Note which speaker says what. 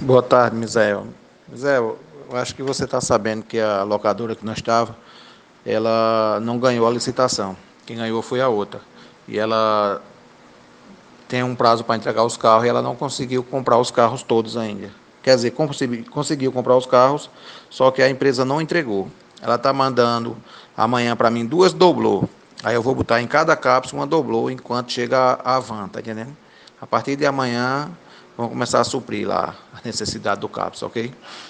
Speaker 1: Boa tarde, Misael. Misael, eu acho que você está sabendo que a locadora que nós estava, ela não ganhou a licitação. Quem ganhou foi a outra. E ela tem um prazo para entregar os carros e ela não conseguiu comprar os carros todos ainda. Quer dizer, conseguiu comprar os carros, só que a empresa não entregou. Ela está mandando amanhã para mim duas doblô. Aí eu vou botar em cada cápsula uma doblô enquanto chega a van, tá entendendo? A partir de amanhã, vamos começar a suprir lá a necessidade do cápsula, ok?